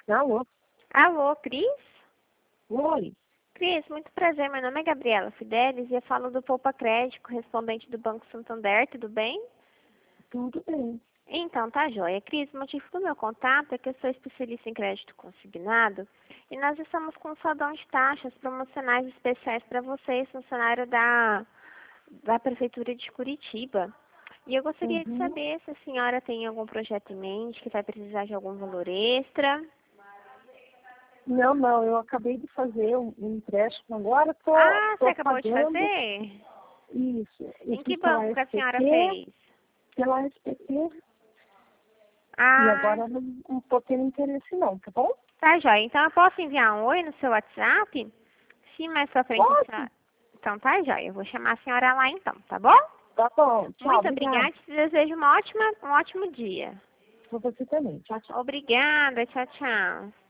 Alô? Alô, Cris? Oi. Cris, muito prazer. Meu nome é Gabriela Fidelis e eu falo do Poupa Crédito, correspondente do Banco Santander, tudo bem? Tudo bem. Então, tá joia. Cris, o motivo do meu contato é que eu sou especialista em crédito consignado e nós estamos com um saldão de taxas promocionais especiais para vocês, funcionário da Prefeitura de Curitiba. E eu gostaria de Uhum. saber se a senhora tem algum projeto em mente que vai precisar de algum valor extra. Não, eu acabei de fazer um empréstimo agora, Ah, você tô acabou de pagando fazer? isso. Eu Em que fiz pela banco que a senhora SPT, fez? e Ah, agora não tô tendo interesse não, tá bom? tá joia. Então eu posso enviar um oi no seu WhatsApp? Se mais pra frente a Pode. senhora... Então tá joia. Eu vou chamar a senhora lá então, tá bom? Tá bom. Tchau, Muito obrigada. obrigada. Te desejo um ótimo dia. Pra você também. Tchau, tchau. Obrigada. Tchau, tchau.